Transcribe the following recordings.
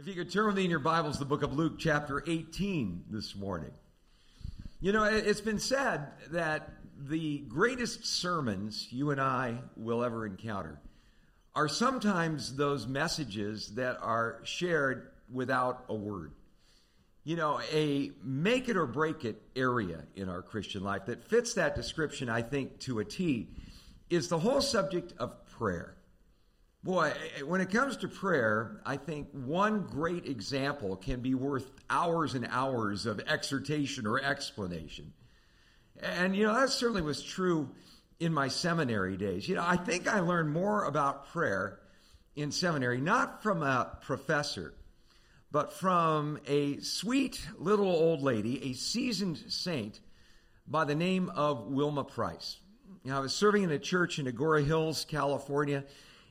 If you could turn with me in your Bibles, the book of Luke, chapter 18 this morning. You know, it's been said that the greatest sermons you and I will ever encounter are sometimes those messages that are shared without a word. You know, a make it or break it area in our Christian life that fits that description, I think, to a T, is the whole subject of prayer. Boy, when it comes to prayer, I think one great example can be worth hours and hours of exhortation or explanation. And, you know, that certainly was true in my seminary days. You know, I think I learned more about prayer in seminary, not from a professor, but from a sweet little old lady, a seasoned saint by the name of Wilma Price. You know, I was serving in a church in Agoura Hills, California,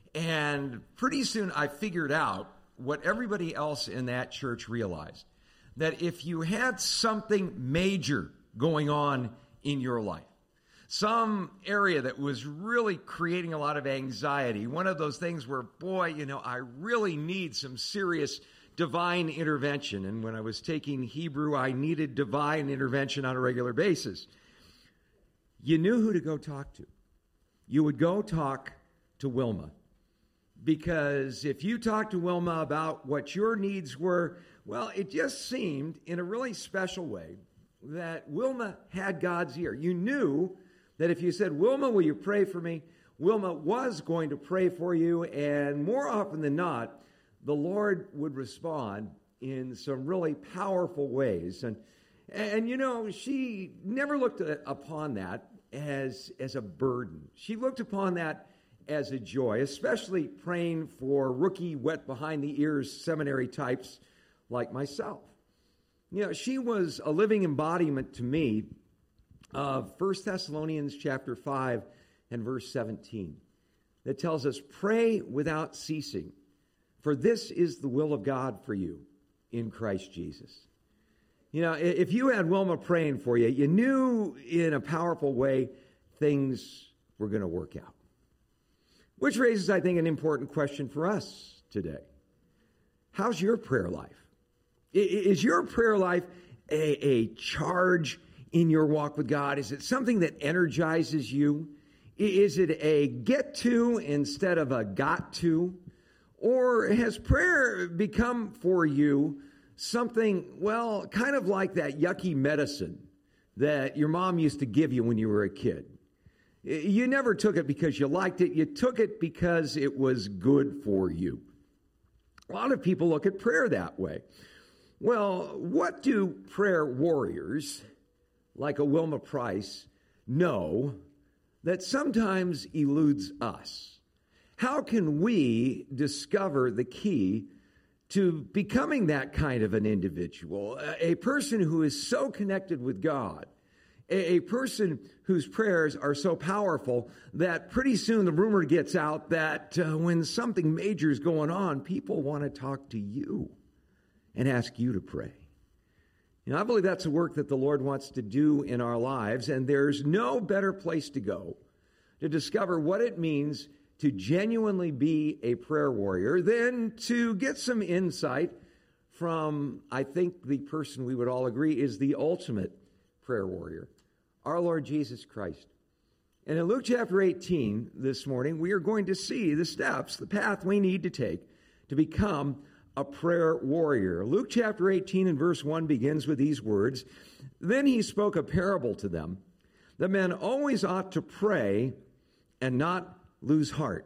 and pretty soon I figured out what everybody else in that church realized, that if you had something major going on in your life, some area that was really creating a lot of anxiety, one of those things where, boy, you know, I really need some serious divine intervention. And when I was taking Hebrew, I needed divine intervention on a regular basis. You knew who to go talk to. You would go talk to Wilma. Because if you talked to Wilma about what your needs were, well, it just seemed in a really special way that Wilma had God's ear. You knew that if you said, Wilma, will you pray for me? Wilma was going to pray for you, and more often than not, the Lord would respond in some really powerful ways. And you know, she never looked upon that as a burden. She looked upon that as a joy, especially praying for rookie, wet behind the ears seminary types like myself. You know, she was a living embodiment to me of 1 Thessalonians chapter 5 and verse 17 that tells us, pray without ceasing, for this is the will of God for you in Christ Jesus. You know, if you had Wilma praying for you, you knew in a powerful way things were going to work out. Which raises, I think, an important question for us today. How's your prayer life? Is your prayer life a charge in your walk with God? Is it something that energizes you? Is it a get to instead of a got to? Or has prayer become for you something, well, kind of like that yucky medicine that your mom used to give you when you were a kid? You never took it because you liked it. You took it because it was good for you. A lot of people look at prayer that way. Well, what do prayer warriors like a Wilma Price know that sometimes eludes us? How can we discover the key to becoming that kind of an individual, a person who is so connected with God, a person whose prayers are so powerful that pretty soon the rumor gets out that when something major is going on, people want to talk to you and ask you to pray. You know, I believe that's the work that the Lord wants to do in our lives, and there's no better place to go to discover what it means to genuinely be a prayer warrior than to get some insight from, I think, the person we would all agree is the ultimate prayer warrior, our Lord Jesus Christ. And in Luke chapter 18 this morning, we are going to see the steps, the path we need to take to become a prayer warrior. Luke chapter 18 and verse 1 begins with these words, "Then he spoke a parable to them, that men always ought to pray and not lose heart."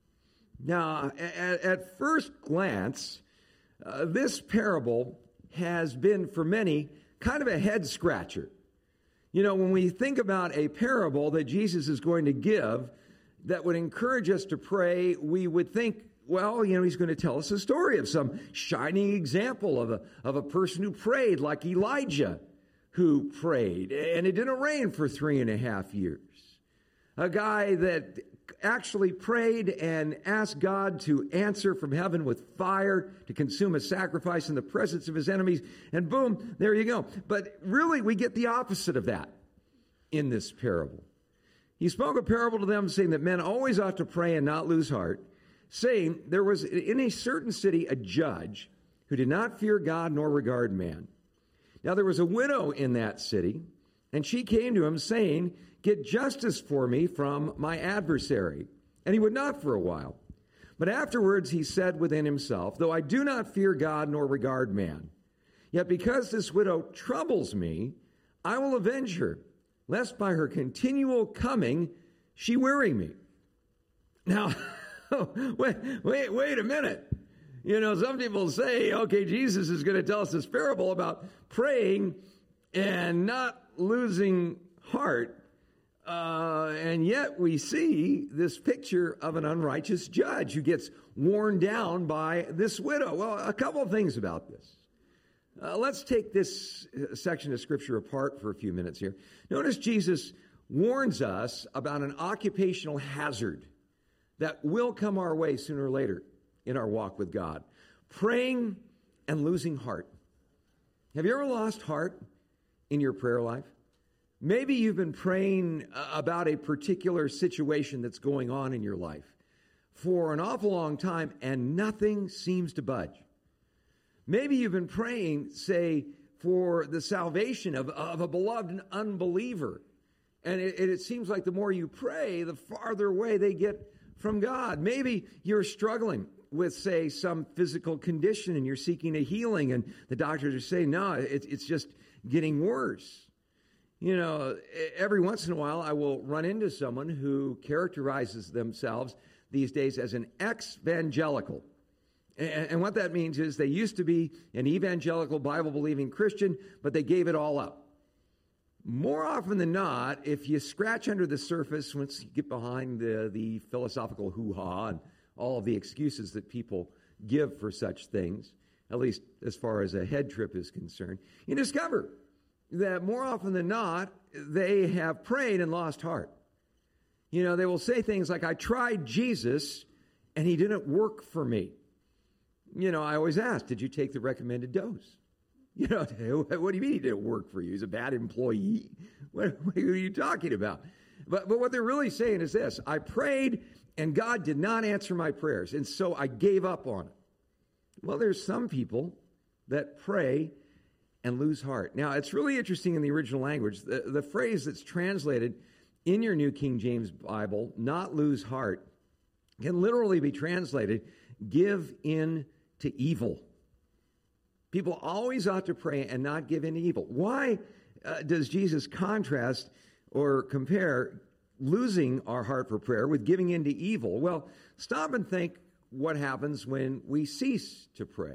Now, at first glance, this parable has been for many kind of a head scratcher. You know, when we think about a parable that Jesus is going to give that would encourage us to pray, we would think, well, you know, he's going to tell us a story of some shining example of a person who prayed, like Elijah, who prayed, and it didn't rain for 3.5 years. A guy that actually prayed and asked God to answer from heaven with fire to consume a sacrifice in the presence of his enemies. And boom, there you go. But really, we get the opposite of that in this parable. He spoke a parable to them saying that men always ought to pray and not lose heart, saying there was in a certain city a judge who did not fear God nor regard man. Now there was a widow in that city, and she came to him, saying, Get justice for me from my adversary. And he would not for a while. But afterwards he said within himself, Though I do not fear God nor regard man, yet because this widow troubles me, I will avenge her, lest by her continual coming she weary me. Now, wait a minute. You know, some people say, okay, Jesus is going to tell us this parable about praying and not losing heart. And yet we see this picture of an unrighteous judge who gets worn down by this widow. Well, a couple of things about this. Let's take this section of Scripture apart for a few minutes here. Notice Jesus warns us about an occupational hazard that will come our way sooner or later in our walk with God. Praying and losing heart. Have you ever lost heart in your prayer life? Maybe you've been praying about a particular situation that's going on in your life for an awful long time and nothing seems to budge. Maybe you've been praying, say, for the salvation of a beloved unbeliever. And it seems like the more you pray, the farther away they get from God. Maybe you're struggling with, say, some physical condition and you're seeking a healing and the doctors are saying, no, it's just getting worse. You know, every once in a while I will run into someone who characterizes themselves these days as an ex-evangelical. And what that means is they used to be an evangelical Bible-believing Christian, but they gave it all up. More often than not, if you scratch under the surface, once you get behind the philosophical hoo-ha and all of the excuses that people give for such things, at least as far as a head trip is concerned, you discover that more often than not, they have prayed and lost heart. You know, they will say things like, I tried Jesus and he didn't work for me. You know, I always ask, did you take the recommended dose? You know, what do you mean he didn't work for you? He's a bad employee? What are you talking about? But what they're really saying is this, I prayed and God did not answer my prayers, and so I gave up on it. Well, there's some people that pray and lose heart. Now, it's really interesting in the original language. The phrase that's translated in your New King James Bible, not lose heart, can literally be translated, give in to evil. People always ought to pray and not give in to evil. Why does Jesus contrast or compare losing our heart for prayer with giving in to evil? Well, stop and think what happens when we cease to pray.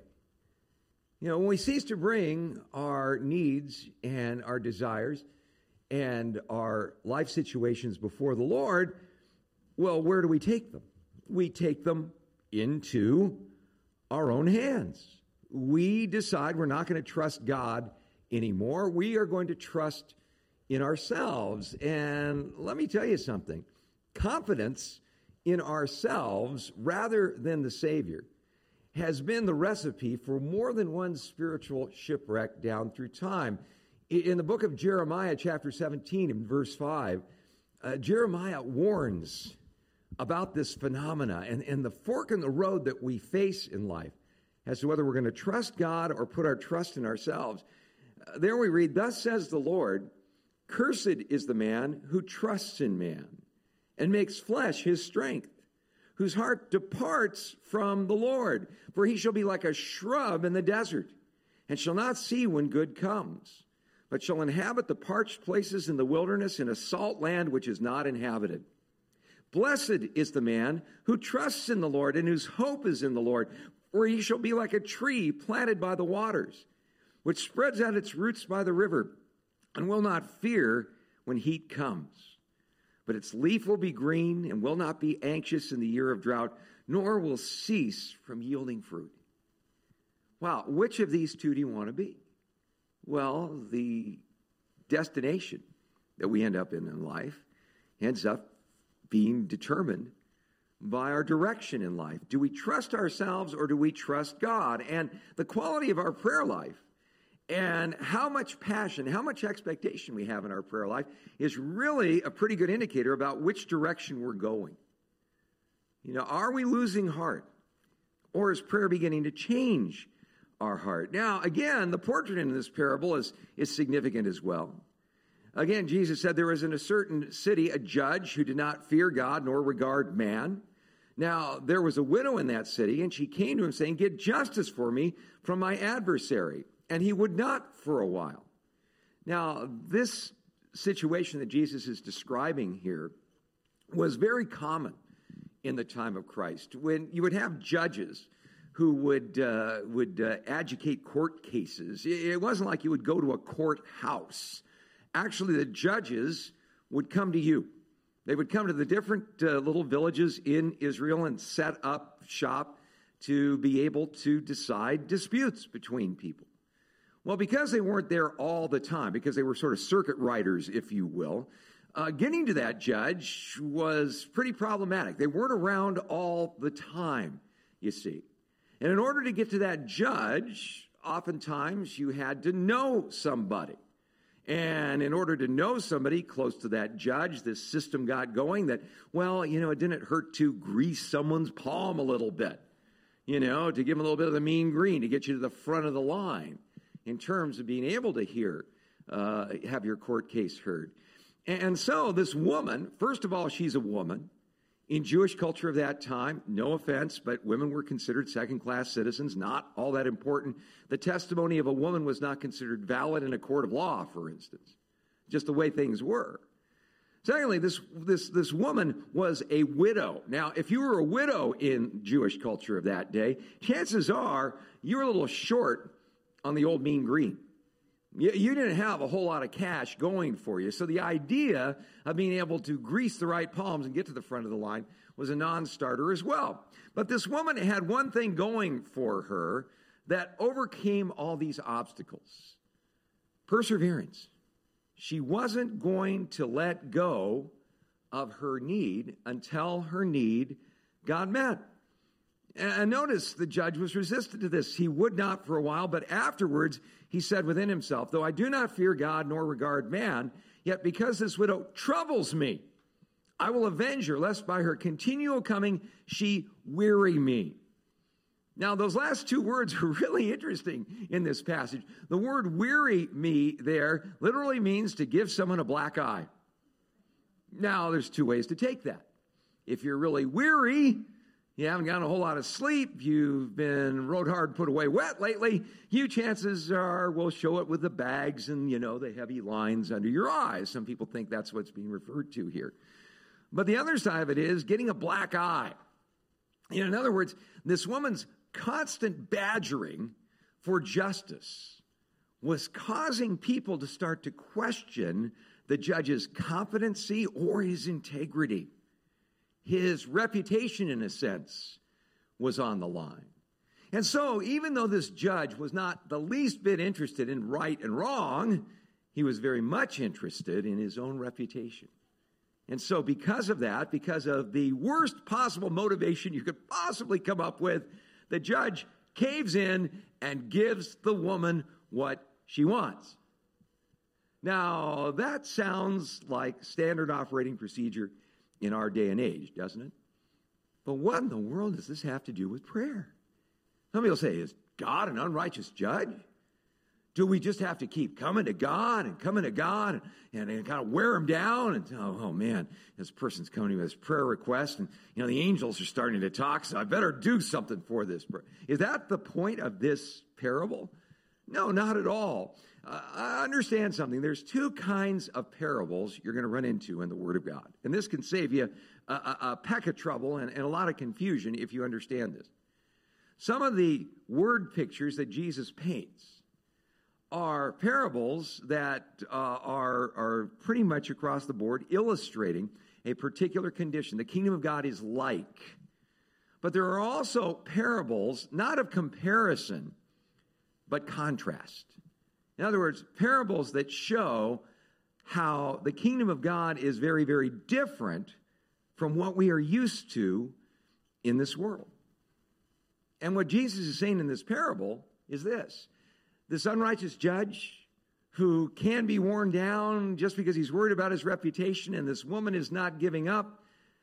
You know, when we cease to bring our needs and our desires and our life situations before the Lord, well, where do we take them? We take them into our own hands. We decide we're not going to trust God anymore. We are going to trust in ourselves. And let me tell you something. Confidence in ourselves rather than the Savior has been the recipe for more than one spiritual shipwreck down through time. In the book of Jeremiah, chapter 17, and verse 5, Jeremiah warns about this phenomena and the fork in the road that we face in life as to whether we're going to trust God or put our trust in ourselves. There we read, Thus says the Lord, Cursed is the man who trusts in man and makes flesh his strength, whose heart departs from the Lord. For he shall be like a shrub in the desert, and shall not see when good comes, but shall inhabit the parched places in the wilderness, in a salt land which is not inhabited. Blessed is the man who trusts in the Lord, and whose hope is in the Lord. For he shall be like a tree planted by the waters, which spreads out its roots by the river, and will not fear when heat comes. But its leaf will be green, and will not be anxious in the year of drought, nor will cease from yielding fruit. Wow, which of these two do you want to be? Well, the destination that we end up in life ends up being determined by our direction in life. Do we trust ourselves or do we trust God? And the quality of our prayer life and how much passion, how much expectation we have in our prayer life is really a pretty good indicator about which direction we're going. You know, are we losing heart? Or is prayer beginning to change our heart. Now, again, the portrait in this parable is significant as well. Again, Jesus said there was in a certain city a judge who did not fear God nor regard man. Now, there was a widow in that city, and she came to him saying, "Get justice for me from my adversary." And he would not for a while. Now, this situation that Jesus is describing here was very common in the time of Christ, when you would have judges who would adjudicate court cases. It wasn't like you would go to a courthouse. Actually, the judges would come to you. They would come to the different little villages in Israel and set up shop to be able to decide disputes between people. Well, because they weren't there all the time, because they were sort of circuit riders, if you will, getting to that judge was pretty problematic. They weren't around all the time, you see. And in order to get to that judge, oftentimes you had to know somebody. And in order to know somebody close to that judge, this system got going that, well, it didn't hurt to grease someone's palm a little bit, to give them a little bit of the mean green to get you to the front of the line in terms of being able to have your court case heard. And so this woman, first of all, she's a woman. In Jewish culture of that time, no offense, but women were considered second-class citizens, not all that important. The testimony of a woman was not considered valid in a court of law, for instance, just the way things were. Secondly, this woman was a widow. Now, if you were a widow in Jewish culture of that day, chances are you were a little short on the old mean green. You didn't have a whole lot of cash going for you. So the idea of being able to grease the right palms and get to the front of the line was a non-starter as well. But this woman had one thing going for her that overcame all these obstacles: perseverance. She wasn't going to let go of her need until her need got met. And notice the judge was resistant to this. He would not for a while, but afterwards he said within himself, "Though I do not fear God nor regard man, yet because this widow troubles me, I will avenge her, lest by her continual coming she weary me." Now, those last two words are really interesting in this passage. The word "weary me" there literally means to give someone a black eye. Now, there's two ways to take that. If you're really weary, you haven't gotten a whole lot of sleep, you've been rode hard, put away wet lately, chances are will show it with the bags and, the heavy lines under your eyes. Some people think that's what's being referred to here. But the other side of it is getting a black eye. In other words, this woman's constant badgering for justice was causing people to start to question the judge's competency or his integrity. His reputation, in a sense, was on the line. And so, even though this judge was not the least bit interested in right and wrong, he was very much interested in his own reputation. And so, because of that, because of the worst possible motivation you could possibly come up with, the judge caves in and gives the woman what she wants. Now, that sounds like standard operating procedure in our day and age, doesn't it? But what in the world does this have to do with prayer? Somebody will say, is God an unrighteous judge? Do we just have to keep coming to God and kind of wear him down? And, oh man, this person's coming with his prayer request, and, the angels are starting to talk, so I better do something for this. Is that the point of this parable? No, not at all. I understand something. There's two kinds of parables you're going to run into in the Word of God. And this can save you a peck of trouble and a lot of confusion if you understand this. Some of the word pictures that Jesus paints are parables that are pretty much across the board illustrating a particular condition. The kingdom of God is like. But there are also parables, not of comparison, but contrast. In other words, parables that show how the kingdom of God is very, very different from what we are used to in this world. And what Jesus is saying in this parable is this: this unrighteous judge who can be worn down just because he's worried about his reputation, and this woman is not giving up.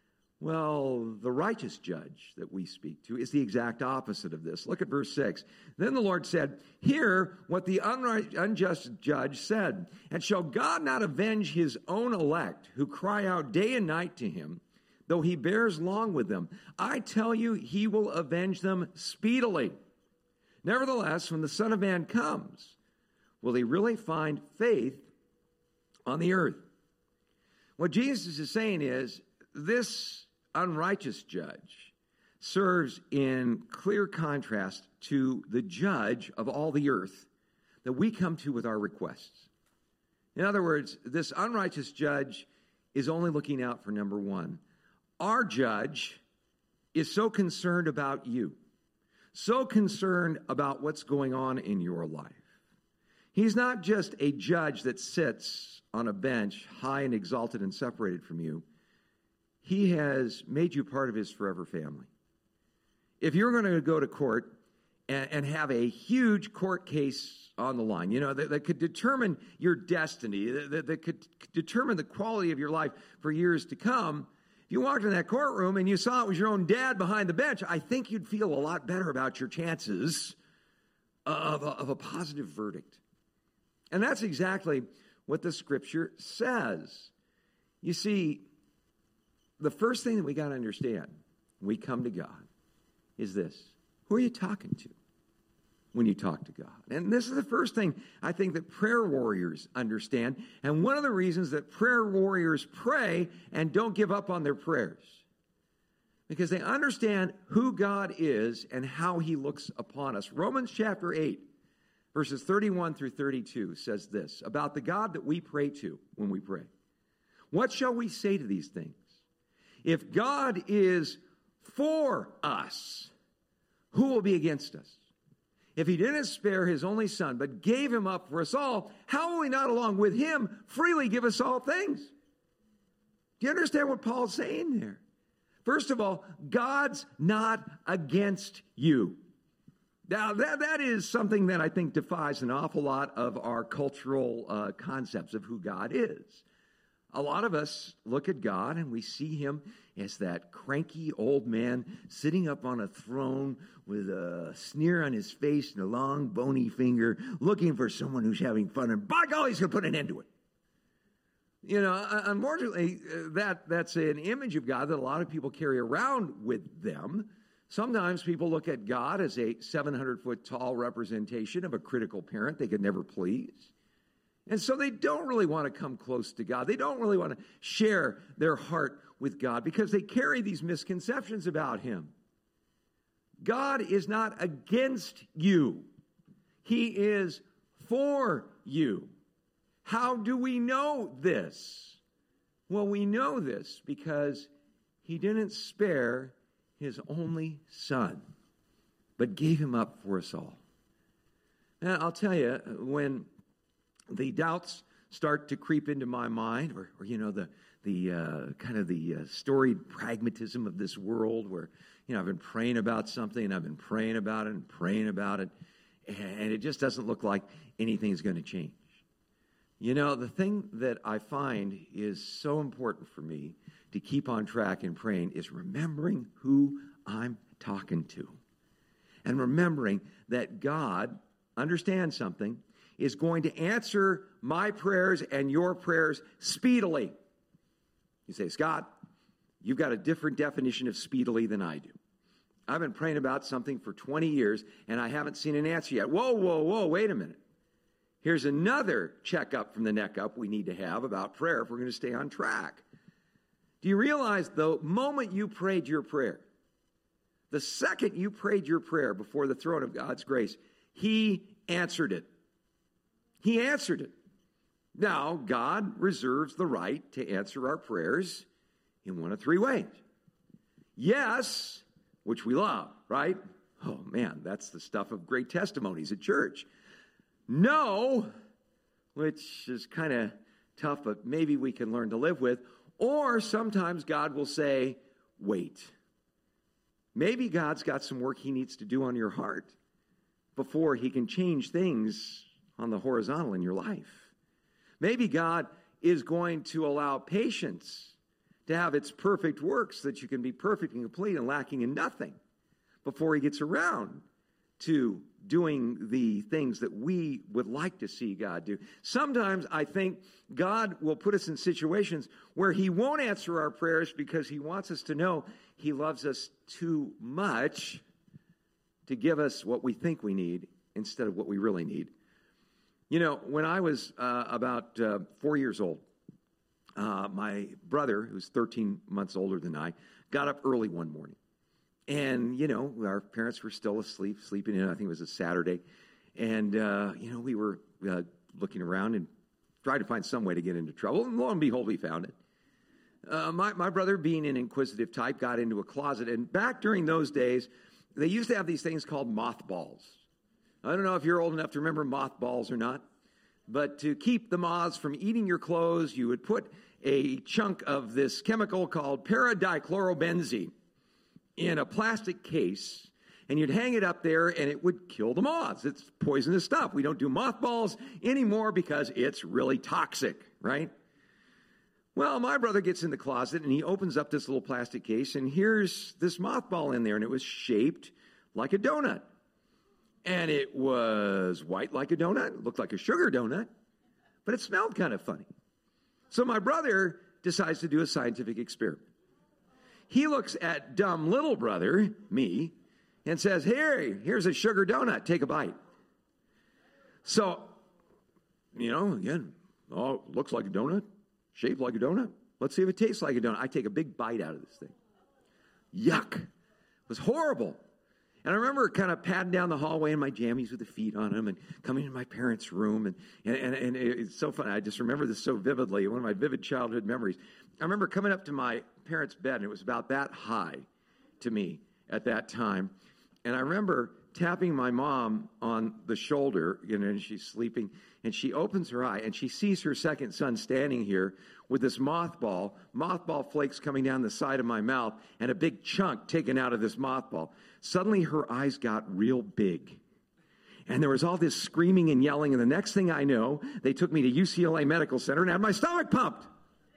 Well, the righteous judge that we speak to is the exact opposite of this. Look at verse 6. Then the Lord said, hear what the unjust judge said. And shall God not avenge his own elect, who cry out day and night to him, though he bears long with them? I tell you, he will avenge them speedily. Nevertheless, when the Son of Man comes, will he really find faith on the earth? What Jesus is saying is, this unrighteous judge serves in clear contrast to the judge of all the earth that we come to with our requests. In other words, this unrighteous judge is only looking out for number one. Our judge is so concerned about you, so concerned about what's going on in your life. He's not just a judge that sits on a bench high and exalted and separated from you. He has made you part of his forever family. If you're going to go to court and have a huge court case on the line, that could determine your destiny, that could determine the quality of your life for years to come, if you walked in that courtroom and you saw it was your own dad behind the bench, I think you'd feel a lot better about your chances of a positive verdict. And that's exactly what the Scripture says. You see, the first thing that we got to understand when we come to God is this. Who are you talking to when you talk to God? And this is the first thing I think that prayer warriors understand. And one of the reasons that prayer warriors pray and don't give up on their prayers, because they understand who God is and how he looks upon us. Romans chapter 8, verses 31 through 32 says this about the God that we pray to when we pray. What shall we say to these things? If God is for us, who will be against us? If he didn't spare his only son, but gave him up for us all, how will he not along with him freely give us all things? Do you understand what Paul's saying there? First of all, God's not against you. Now, that is something that I think defies an awful lot of our cultural concepts of who God is. A lot of us look at God and we see him as that cranky old man sitting up on a throne with a sneer on his face and a long bony finger looking for someone who's having fun, and by golly, he's going to put an end to it. Unfortunately, that's an image of God that a lot of people carry around with them. Sometimes people look at God as a 700-foot tall representation of a critical parent they could never please. And so they don't really want to come close to God. They don't really want to share their heart with God because they carry these misconceptions about him. God is not against you. He is for you. How do we know this? Well, we know this because he didn't spare his only son, but gave him up for us all. Now, I'll tell you, when the doubts start to creep into my mind, or the kind of the storied pragmatism of this world, where I've been praying about something and I've been praying about it and praying about it, and it just doesn't look like anything's going to change. The thing that I find is so important for me to keep on track in praying is remembering who I'm talking to, and remembering that God understands something, is going to answer my prayers and your prayers speedily. You say, Scott, you've got a different definition of speedily than I do. I've been praying about something for 20 years, and I haven't seen an answer yet. Whoa, wait a minute. Here's another checkup from the neck up we need to have about prayer if we're going to stay on track. Do you realize the moment you prayed your prayer, the second you prayed your prayer before the throne of God's grace, he answered it. He answered it. Now, God reserves the right to answer our prayers in one of three ways. Yes, which we love, right? Oh, man, that's the stuff of great testimonies at church. No, which is kind of tough, but maybe we can learn to live with. Or sometimes God will say, wait. Maybe God's got some work he needs to do on your heart before he can change things on the horizontal in your life. Maybe God is going to allow patience to have its perfect works, that you can be perfect and complete and lacking in nothing before he gets around to doing the things that we would like to see God do. Sometimes I think God will put us in situations where he won't answer our prayers because he wants us to know he loves us too much to give us what we think we need instead of what we really need. You know, when I was about 4 years old, my brother, who's 13 months older than I, got up early one morning. And, you know, our parents were still asleep, sleeping in. I think it was a Saturday. And, you know, we were looking around and trying to find some way to get into trouble. And lo and behold, we found it. My brother, being an inquisitive type, got into a closet. And back during those days, they used to have these things called mothballs. I don't know if you're old enough to remember mothballs or not. But to keep the moths from eating your clothes, you would put a chunk of this chemical called paradichlorobenzene in a plastic case, and you'd hang it up there, and it would kill the moths. It's poisonous stuff. We don't do mothballs anymore because it's really toxic, right? Well, my brother gets in the closet, and he opens up this little plastic case, and here's this mothball in there, and it was shaped like a donut. And it was white like a donut. It looked like a sugar donut, but it smelled kind of funny. So my brother decides to do a scientific experiment. He looks at dumb little brother, me, and says, here's a sugar donut. Take a bite. So, you know, again, looks like a donut, shaped like a donut. Let's see if it tastes like a donut. I take a big bite out of this thing. Yuck. It was horrible. And I remember kind of padding down the hallway in my jammies with the feet on them and coming into my parents' room. And it's so funny. I just remember this so vividly. One of my vivid childhood memories. I remember coming up to my parents' bed, and it was about that high to me at that time. And I remember tapping my mom on the shoulder, you know, and she's sleeping. And she opens her eye, and she sees her second son standing here with this mothball flakes coming down the side of my mouth, and a big chunk taken out of this mothball. Suddenly, her eyes got real big. And there was all this screaming and yelling, and the next thing I know, they took me to UCLA Medical Center and had my stomach pumped.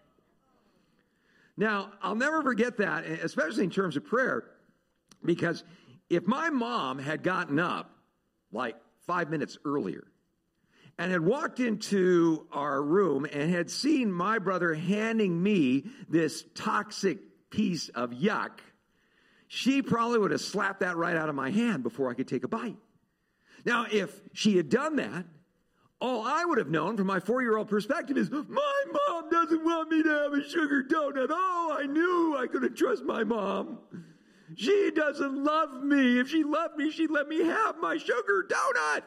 Now, I'll never forget that, especially in terms of prayer, because if my mom had gotten up like 5 minutes earlier and had walked into our room and had seen my brother handing me this toxic piece of yuck, she probably would have slapped that right out of my hand before I could take a bite. Now, if she had done that, all I would have known from my 4-year-old perspective is, my mom doesn't want me to have a sugar donut. Oh, I knew I couldn't trust my mom. She doesn't love me. If she loved me, she'd let me have my sugar donut.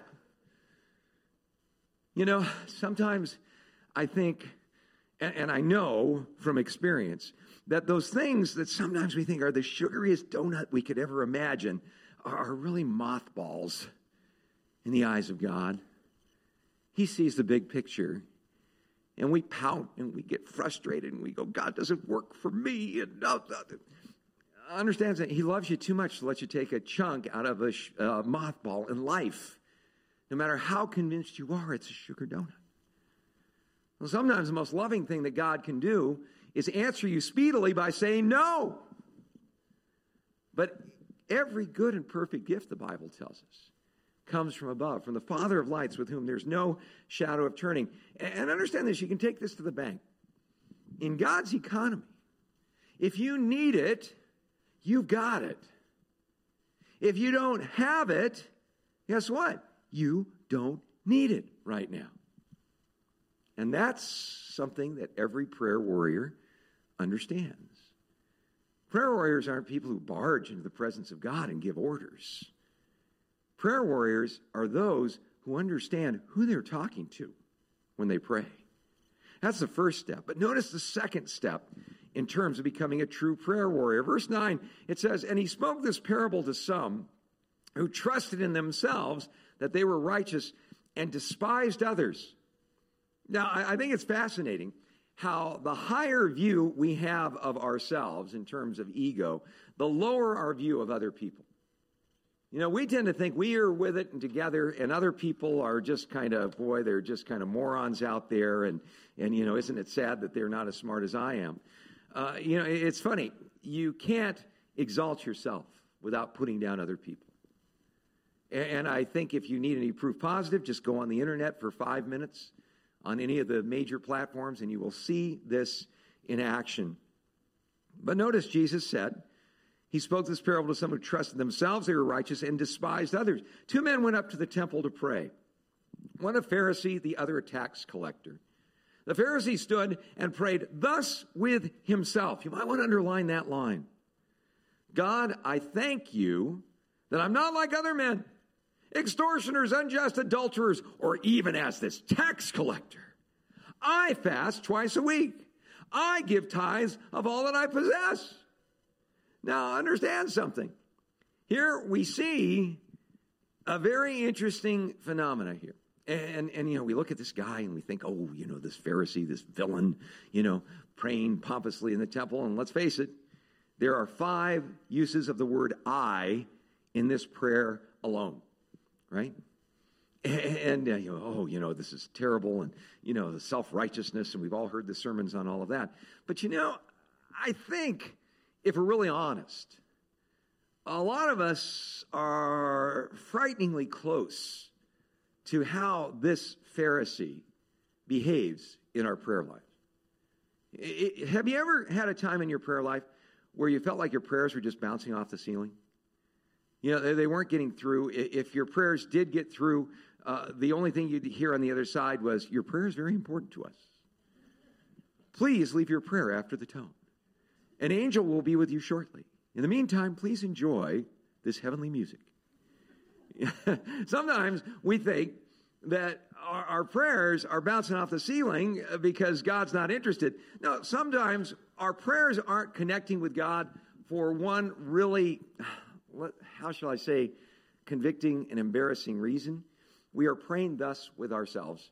You know, sometimes I think, and I know from experience, that those things that sometimes we think are the sugariest donut we could ever imagine are really mothballs in the eyes of God. He sees the big picture, and we pout and we get frustrated and we go, God doesn't work for me. And understands that he loves you too much to let you take a chunk out of a mothball in life. No matter how convinced you are, it's a sugar donut. Well, sometimes the most loving thing that God can do is answer you speedily by saying no. But every good and perfect gift, the Bible tells us, comes from above, from the Father of lights, with whom there's no shadow of turning. And understand this, you can take this to the bank. In God's economy, if you need it, you've got it. If you don't have it, guess what? You don't need it right now. And that's something that every prayer warrior understands. Prayer warriors aren't people who barge into the presence of God and give orders. Prayer warriors are those who understand who they're talking to when they pray. That's the first step. But notice the second step in terms of becoming a true prayer warrior. Verse 9, it says, and he spoke this parable to some who trusted in themselves that they were righteous and despised others. Now, I think it's fascinating how the higher view we have of ourselves in terms of ego, the lower our view of other people. You know, we tend to think we are with it and together, and other people are just kind of, they're just kind of morons out there, and you know, isn't it sad that they're not as smart as I am? It's funny. You can't exalt yourself without putting down other people. And I think if you need any proof positive, just go on the internet for 5 minutes on any of the major platforms, and you will see this in action. But notice Jesus said, he spoke this parable to some who trusted themselves they were righteous and despised others. 2 men went up to the temple to pray. One a Pharisee, the other a tax collector. The Pharisee stood and prayed thus with himself. You might want to underline that line. God, I thank you that I'm not like other men, extortioners, unjust adulterers, or even as this tax collector. I fast twice a week. I give tithes of all that I possess. Now, understand something. Here we see a very interesting phenomena here. And we look at this guy and we think, this Pharisee, this villain, praying pompously in the temple. And let's face it, there are 5 uses of the word I in this prayer alone, right? And this is terrible, and, the self-righteousness, and we've all heard the sermons on all of that. But, I think, if we're really honest, a lot of us are frighteningly close to how this Pharisee behaves in our prayer life. Have you ever had a time in your prayer life where you felt like your prayers were just bouncing off the ceiling? They weren't getting through. If your prayers did get through, the only thing you'd hear on the other side was, your prayer is very important to us. Please leave your prayer after the tone. An angel will be with you shortly. In the meantime, please enjoy this heavenly music. Sometimes we think that our prayers are bouncing off the ceiling because God's not interested. No, sometimes our prayers aren't connecting with God for one really, how shall I say, convicting and embarrassing reason. We are praying thus with ourselves.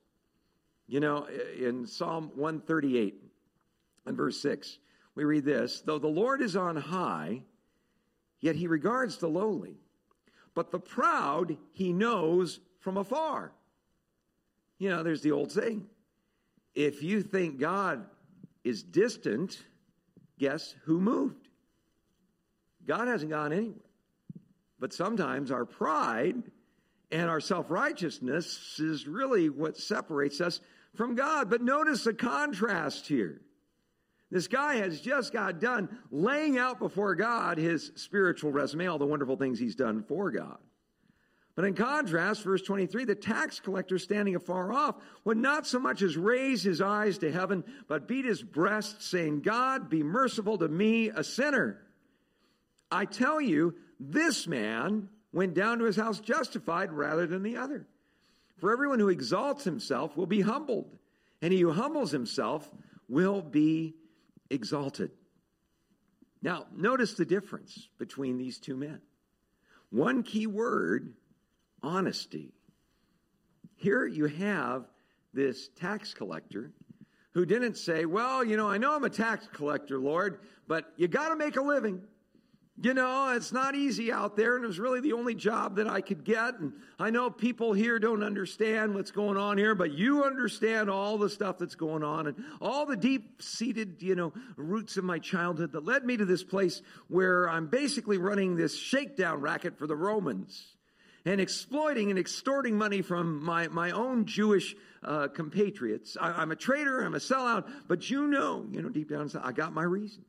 In Psalm 138 and verse 6, we read this, though the Lord is on high, yet he regards the lowly, but the proud he knows from afar. There's the old saying, if you think God is distant, guess who moved? God hasn't gone anywhere. But sometimes our pride and our self-righteousness is really what separates us from God. But notice the contrast here. This guy has just got done laying out before God his spiritual resume, all the wonderful things he's done for God. But in contrast, verse 23, the tax collector standing afar off would not so much as raise his eyes to heaven, but beat his breast, saying, God, be merciful to me, a sinner. I tell you, this man went down to his house justified rather than the other. For everyone who exalts himself will be humbled, and he who humbles himself will be exalted. Now, notice the difference between these 2 men. One key word, honesty. Here you have this tax collector who didn't say, well, I know I'm a tax collector, Lord, but you got to make a living. It's not easy out there, and it was really the only job that I could get. And I know people here don't understand what's going on here, but you understand all the stuff that's going on and all the deep-seated, roots of my childhood that led me to this place where I'm basically running this shakedown racket for the Romans and exploiting and extorting money from my own Jewish compatriots. I'm a traitor, I'm a sellout, but deep down inside, I got my reasons.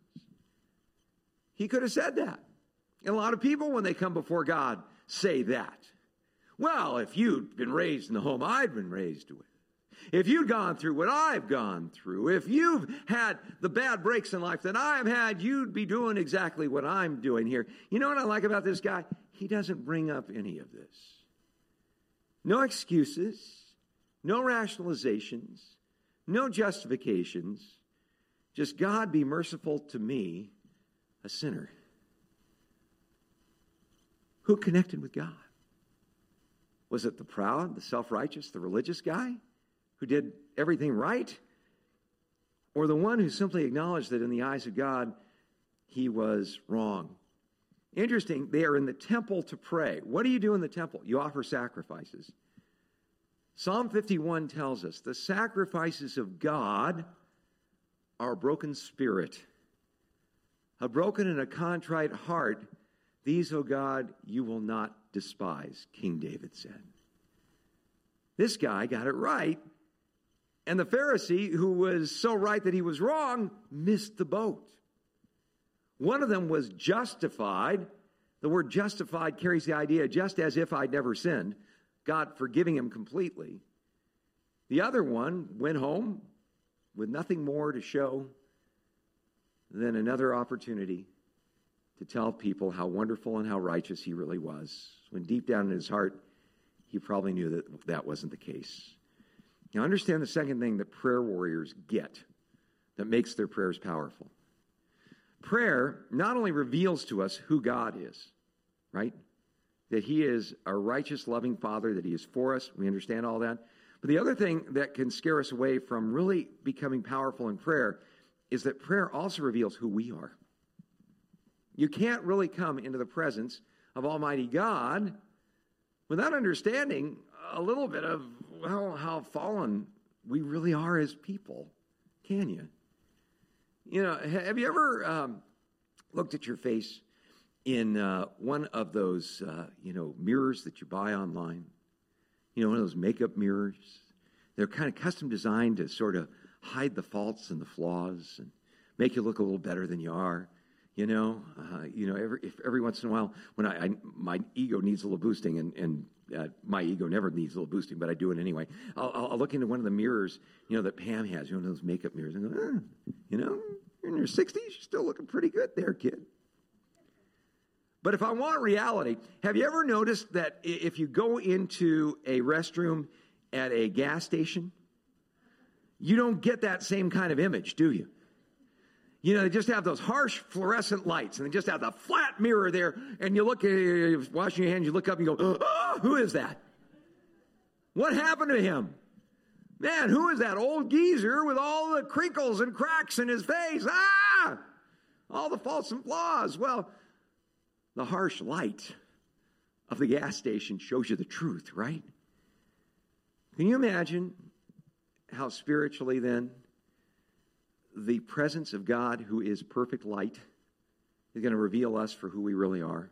He could have said that. And a lot of people, when they come before God, say that. Well, if you'd been raised in the home I'd been raised with, if you'd gone through what I've gone through, if you've had the bad breaks in life that I've had, you'd be doing exactly what I'm doing here. You know what I like about this guy? He doesn't bring up any of this. No excuses, no rationalizations, no justifications. Just, God, be merciful to me, a sinner. Who connected with God? Was it the proud, the self-righteous, the religious guy who did everything right? Or the one who simply acknowledged that in the eyes of God, he was wrong? Interesting, they are in the temple to pray. What do you do in the temple? You offer sacrifices. Psalm 51 tells us the sacrifices of God are a broken spirit A broken and a contrite heart, these, O God, you will not despise, King David said. This guy got it right. And the Pharisee, who was so right that he was wrong, missed the boat. One of them was justified. The word justified carries the idea just as if I'd never sinned, God forgiving him completely. The other one went home with nothing more to show than another opportunity to tell people how wonderful and how righteous he really was, when deep down in his heart, he probably knew that that wasn't the case. Now, understand the second thing that prayer warriors get that makes their prayers powerful. Prayer not only reveals to us who God is, right? That he is a righteous, loving Father, that he is for us. We understand all that. But the other thing that can scare us away from really becoming powerful in prayer is that prayer also reveals who we are. You can't really come into the presence of Almighty God without understanding a little bit of how fallen we really are as people, can you? You know, have you ever looked at your face in one of those, mirrors that you buy online? You know, one of those makeup mirrors. They're kind of custom designed to sort of hide the faults and the flaws and make you look a little better than you are. Every once in a while, when my ego needs a little boosting, and my ego never needs a little boosting, but I do it anyway. I'll look into one of the mirrors, that Pam has, one of those makeup mirrors, and go, you're in your 60s, you're still looking pretty good there, kid. But if I want reality, have you ever noticed that if you go into a restroom at a gas station, you don't get that same kind of image, do you? They just have those harsh fluorescent lights, and they just have the flat mirror there, and you look, you're washing your hands, you look up and you go, oh, who is that? What happened to him? Man, who is that old geezer with all the crinkles and cracks in his face? All the faults and flaws. Well, the harsh light of the gas station shows you the truth, right? Can you imagine how spiritually then the presence of God, who is perfect light, is going to reveal us for who we really are?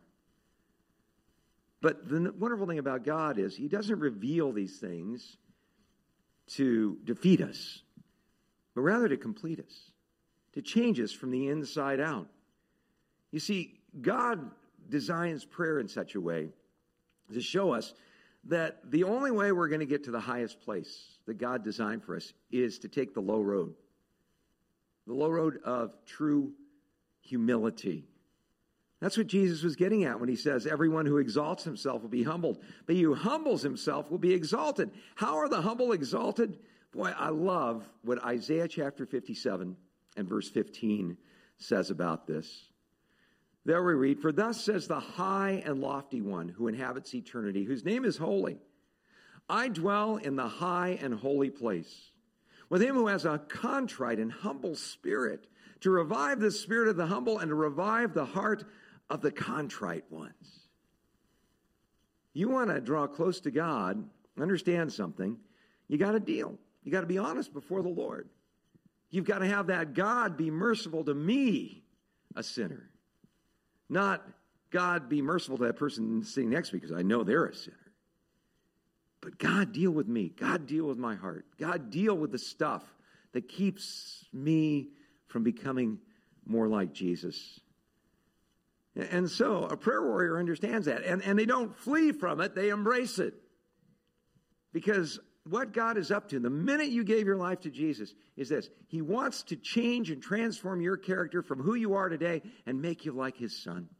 But the wonderful thing about God is he doesn't reveal these things to defeat us, but rather to complete us, to change us from the inside out. You see, God designs prayer in such a way to show us that the only way we're going to get to the highest place that God designed for us is to take the low road. The low road of true humility. That's what Jesus was getting at when he says, everyone who exalts himself will be humbled, but he who humbles himself will be exalted. How are the humble exalted? Boy, I love what Isaiah chapter 57 and verse 15 says about this. There we read, for thus says the high and lofty one who inhabits eternity, whose name is holy. I dwell in the high and holy place, with him who has a contrite and humble spirit, to revive the spirit of the humble and to revive the heart of the contrite ones. You want to draw close to God, understand something, you got to deal. You got to be honest before the Lord. You've got to have that God be merciful to me, a sinner. Not God be merciful to that person sitting next to me because I know they're a sinner. But God, deal with me. God, deal with my heart. God, deal with the stuff that keeps me from becoming more like Jesus. And so a prayer warrior understands that. And they don't flee from it. They embrace it. Because what God is up to, the minute you gave your life to Jesus, is this. He wants to change and transform your character from who you are today and make you like his son.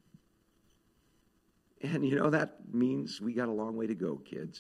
And that means we got a long way to go, kids.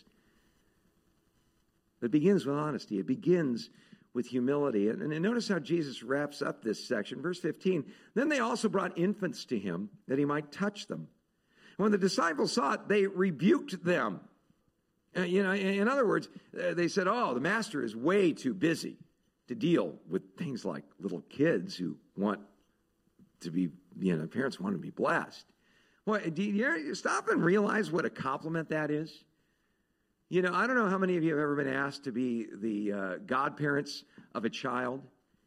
It begins with honesty. It begins with humility. And notice how Jesus wraps up this section. Verse 15, then they also brought infants to him that he might touch them. When the disciples saw it, they rebuked them. In other words, they said, the master is way too busy to deal with things like little kids who want to be, parents want to be blessed. Well, do you stop and realize what a compliment that is? I don't know how many of you have ever been asked to be the godparents of a child,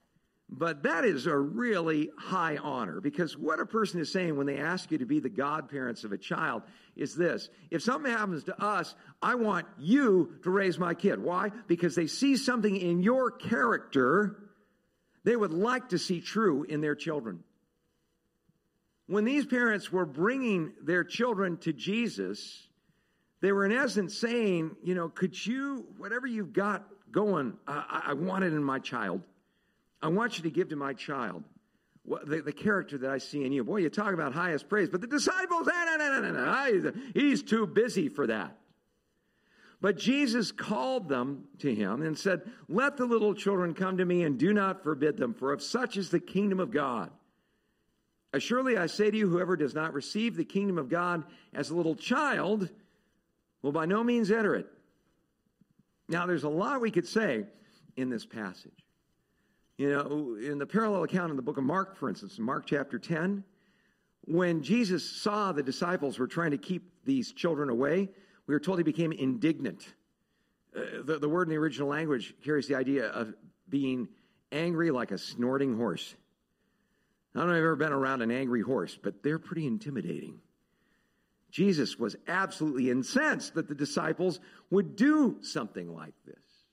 But that is a really high honor, because what a person is saying when they ask you to be the godparents of a child is this: if something happens to us, I want you to raise my kid. Why? Because they see something in your character they would like to see true in their children. When these parents were bringing their children to Jesus, they were in essence saying, could you, whatever you've got going, I want it in my child. I want you to give to my child the character that I see in you. Boy, you talk about highest praise, but the disciples, no. He's too busy for that. But Jesus called them to him and said, let the little children come to me and do not forbid them, for of such is the kingdom of God. Surely I say to you, whoever does not receive the kingdom of God as a little child will by no means enter it. Now, there's a lot we could say in this passage. In the parallel account in the book of Mark, for instance, in Mark chapter 10, when Jesus saw the disciples were trying to keep these children away, we were told he became indignant. The word in the original language carries the idea of being angry like a snorting horse. I don't know if you've ever been around an angry horse, but they're pretty intimidating. Jesus was absolutely incensed that the disciples would do something like this.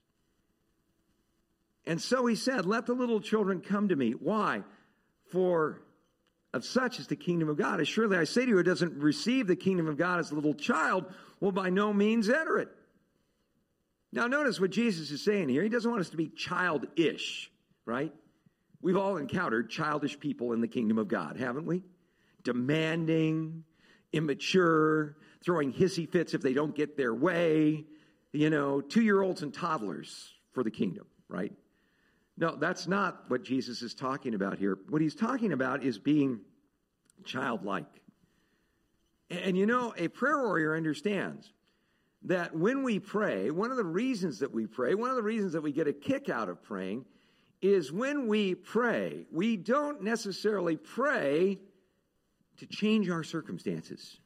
And so he said, let the little children come to me. Why? For of such is the kingdom of God. As surely I say to you, who doesn't receive the kingdom of God as a little child will by no means enter it. Now notice what Jesus is saying here. He doesn't want us to be childish, right? We've all encountered childish people in the kingdom of God, haven't we? Demanding, immature, throwing hissy fits if they don't get their way. 2-year-olds and toddlers for the kingdom, right? No, that's not what Jesus is talking about here. What he's talking about is being childlike. And a prayer warrior understands that when we pray, one of the reasons that we pray, one of the reasons that we get a kick out of praying is when we pray, we don't necessarily pray to change our circumstances.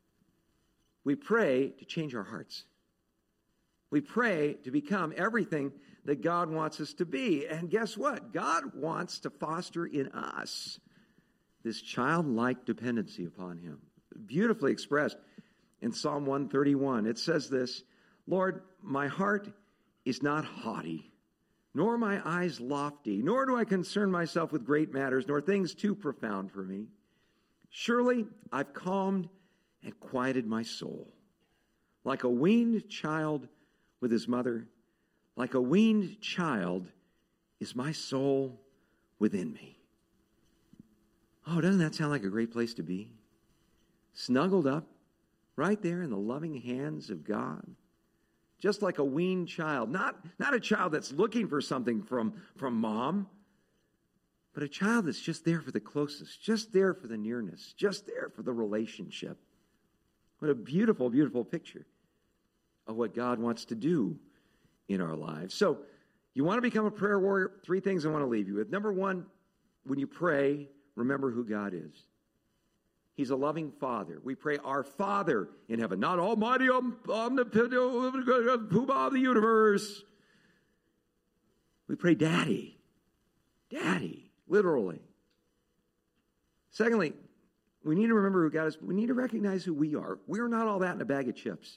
We pray to change our hearts. We pray to become everything that God wants us to be. And guess what? God wants to foster in us this childlike dependency upon him. Beautifully expressed in Psalm 131. It says this: Lord, my heart is not haughty, nor my eyes lofty, nor do I concern myself with great matters, nor things too profound for me. Surely I've calmed and quieted my soul. Like a weaned child with his mother, like a weaned child is my soul within me. Oh, doesn't that sound like a great place to be? Snuggled up right there in the loving hands of God. Just like a weaned child. Not a child that's looking for something from mom, but a child that's just there for the closest, just there for the nearness, just there for the relationship. What a beautiful, beautiful picture of what God wants to do in our lives. So, you want to become a prayer warrior? 3 things I want to leave you with. Number 1, when you pray, remember who God is. He's a loving Father. We pray, our Father in heaven, not Almighty, omnipotent, Poobah of the universe. We pray, Daddy. Daddy, literally. Secondly, we need to remember who God is. We need to recognize who we are. We're not all that in a bag of chips.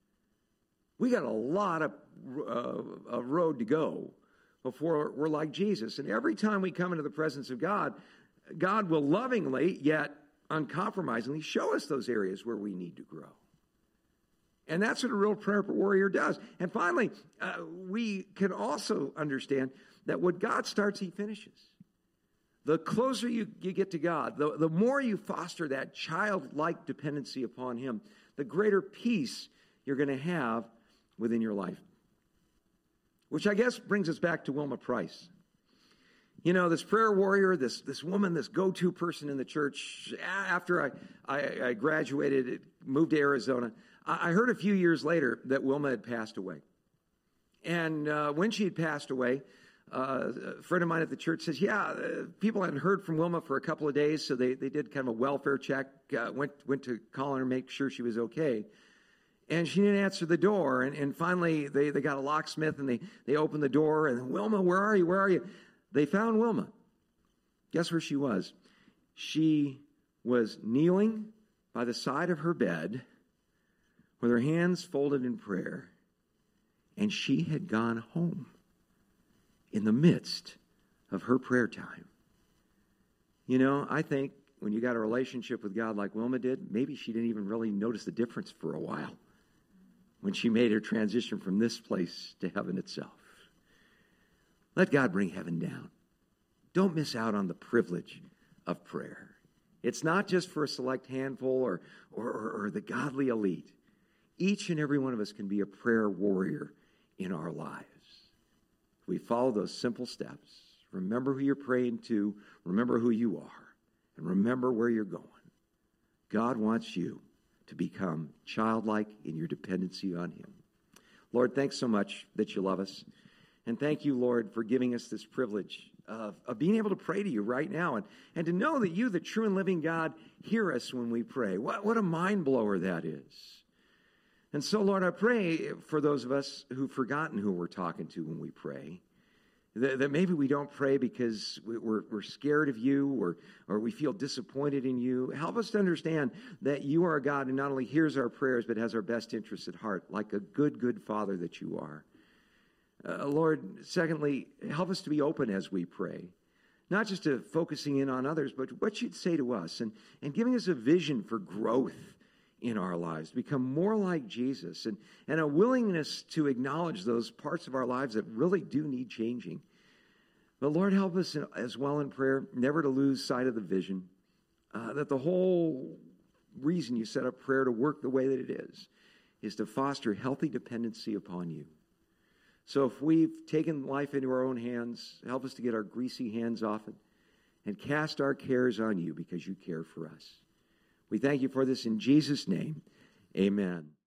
We got a lot of road to go before we're like Jesus. And every time we come into the presence of God, God will lovingly, yet uncompromisingly, show us those areas where we need to grow. And that's what a real prayer warrior does. And finally, we can also understand that what God starts, he finishes. The closer you get to God, the more you foster that childlike dependency upon him, the greater peace you're going to have within your life. Which I guess brings us back to Wilma Price. This prayer warrior, this woman, this go-to person in the church. After I graduated, moved to Arizona, I heard a few years later that Wilma had passed away. And when she had passed away, a friend of mine at the church says, people hadn't heard from Wilma for a couple of days, so they did kind of a welfare check, went to call her and make sure she was okay. And she didn't answer the door. And finally, they got a locksmith, and they opened the door. And, Wilma, where are you? Where are you? They found Wilma Guess where she was? She was kneeling by the side of her bed with her hands folded in prayer, and she had gone home in the midst of her prayer time. You know, I think when you got a relationship with God like Wilma did, maybe she didn't even really notice the difference for a while when she made her transition from this place to heaven itself. Let God bring heaven down. Don't miss out on the privilege of prayer. It's not just for a select handful or the godly elite. Each and every one of us can be a prayer warrior in our lives. We follow those simple steps. Remember who you're praying to, remember who you are, and remember where you're going. God wants you to become childlike in your dependency on Him. Lord, thanks so much that you love us. And thank you, Lord, for giving us this privilege of being able to pray to you right now and to know that you, the true and living God, hear us when we pray. What a mind blower that is. And so, Lord, I pray for those of us who've forgotten who we're talking to when we pray, that maybe we don't pray because we're scared of you or we feel disappointed in you. Help us to understand that you are a God who not only hears our prayers but has our best interests at heart, like a good, good Father that you are. Lord, secondly, help us to be open as we pray, not just to focusing in on others, but what you'd say to us and giving us a vision for growth in our lives, to become more like Jesus and a willingness to acknowledge those parts of our lives that really do need changing. But Lord, help us as well in prayer, never to lose sight of the vision, that the whole reason you set up prayer to work the way that it is to foster healthy dependency upon you. So if we've taken life into our own hands, help us to get our greasy hands off it and cast our cares on you because you care for us. We thank you for this in Jesus' name. Amen.